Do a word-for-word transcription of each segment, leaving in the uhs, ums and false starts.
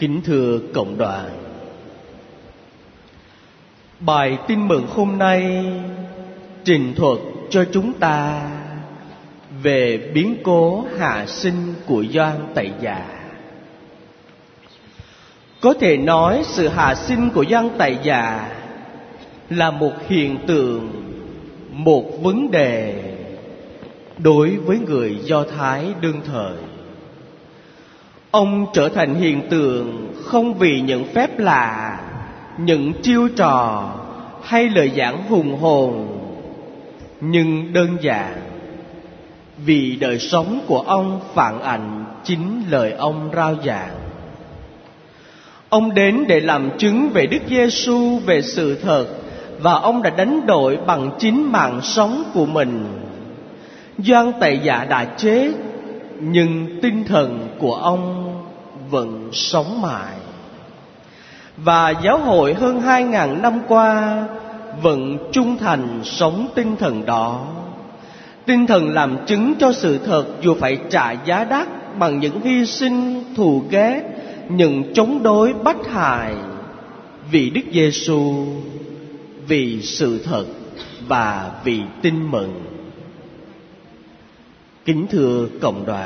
Kính thưa cộng đoàn, bài tin mừng hôm nay trình thuật cho chúng ta về biến cố hạ sinh của Gioan Tẩy Giả. Có thể nói sự hạ sinh của Gioan Tẩy Giả là một hiện tượng, một vấn đề đối với người Do Thái đương thời. Ông trở thành hiện tượng không vì những phép lạ, những chiêu trò hay lời giảng hùng hồn, nhưng đơn giản vì đời sống của ông phản ảnh chính lời ông rao giảng. Ông đến để làm chứng về Đức Giêsu, về sự thật, và ông đã đánh đổi bằng chính mạng sống của mình. Gioan Tẩy Giả đã chết, nhưng tinh thần của ông vẫn sống mãi. Và giáo hội hơn hai ngàn năm qua vẫn trung thành sống tinh thần đó. Tinh thần làm chứng cho sự thật dù phải trả giá đắt bằng những hy sinh, thù ghét, những chống đối bách hại vì Đức Giêsu, vì sự thật và vì tin mừng. Kính thưa cộng đoàn,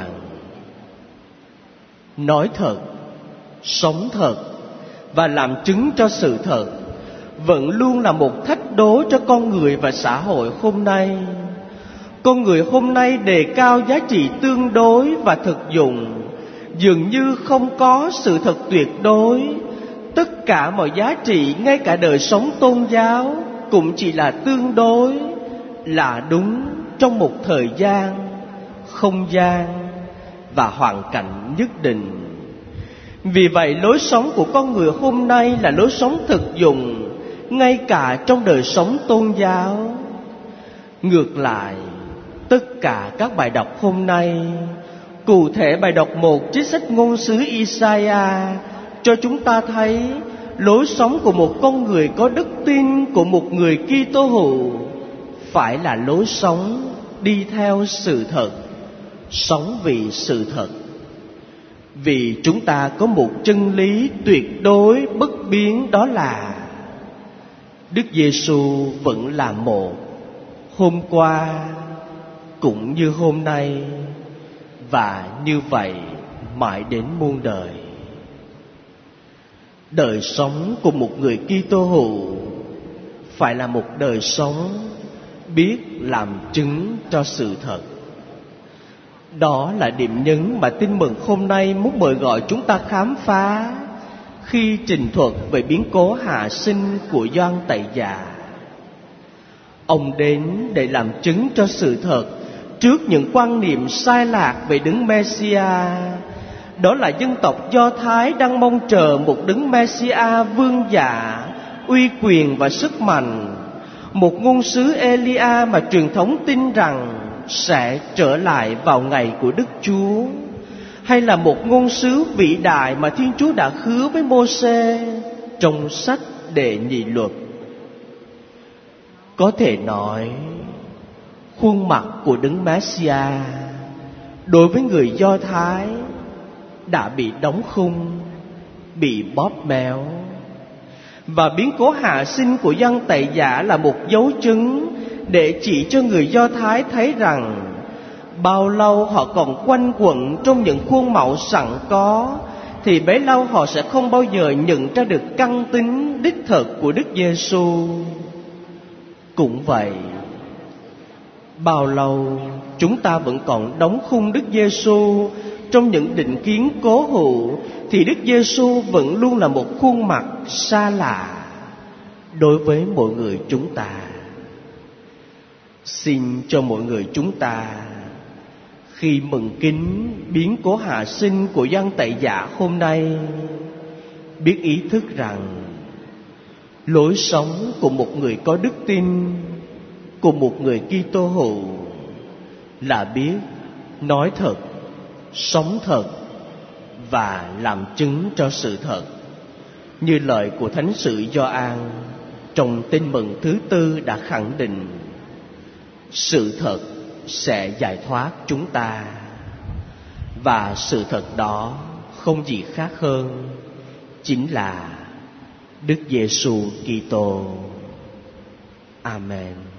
nói thật, sống thật và làm chứng cho sự thật vẫn luôn là một thách đố cho con người và xã hội hôm nay. Con người hôm nay đề cao giá trị tương đối và thực dụng, dường như không có sự thật tuyệt đối. Tất cả mọi giá trị, ngay cả đời sống tôn giáo, cũng chỉ là tương đối, là đúng trong một thời gian, không gian và hoàn cảnh nhất định. Vì vậy, lối sống của con người hôm nay là lối sống thực dụng, ngay cả trong đời sống tôn giáo. Ngược lại, tất cả các bài đọc hôm nay, cụ thể bài đọc một trích sách ngôn sứ Isaiah cho chúng ta thấy lối sống của một con người có đức tin, của một người Kitô hữu phải là lối sống đi theo sự thật, sống vì sự thật. Vì chúng ta có một chân lý tuyệt đối bất biến, đó là Đức Giêsu vẫn là một, hôm qua cũng như hôm nay, và như vậy mãi đến muôn đời. Đời sống của một người Kitô hữu phải là một đời sống biết làm chứng cho sự thật. Đó là điểm nhấn mà tin mừng hôm nay muốn mời gọi chúng ta khám phá khi trình thuật về biến cố hạ sinh của Gioan Tẩy Giả. Ông đến để làm chứng cho sự thật trước những quan niệm sai lạc về Đấng Mêsia. Đó là dân tộc Do Thái đang mong chờ một Đấng Mêsia vương giả, uy quyền và sức mạnh, một ngôn sứ Elia mà truyền thống tin rằng sẽ trở lại vào ngày của Đức Chúa, hay là một ngôn sứ vĩ đại mà Thiên Chúa đã hứa với Mô-sê trong sách Đệ Nhị Luật. Có thể nói, khuôn mặt của Đấng Mêsia đối với người Do Thái đã bị đóng khung, bị bóp méo. Và biến cố hạ sinh của Gioan Tẩy Giả là một dấu chứng để chỉ cho người Do Thái thấy rằng bao lâu họ còn quanh quẩn trong những khuôn mẫu sẵn có, thì bấy lâu họ sẽ không bao giờ nhận ra được căn tính đích thực của Đức Giêsu. Cũng vậy, bao lâu chúng ta vẫn còn đóng khung Đức Giêsu trong những định kiến cố hữu, thì Đức Giêsu vẫn luôn là một khuôn mặt xa lạ đối với mọi người chúng ta. Xin cho mọi người chúng ta, khi mừng kính biến cố hạ sinh của Gioan Tẩy Giả hôm nay, biết ý thức rằng lối sống của một người có đức tin, của một người Kitô hữu là biết nói thật, sống thật và làm chứng cho sự thật, như lời của Thánh sử Gioan trong Tin mừng thứ tư đã khẳng định. Sự thật sẽ giải thoát chúng ta, và sự thật đó không gì khác hơn chính là Đức Giêsu Kitô. Amen.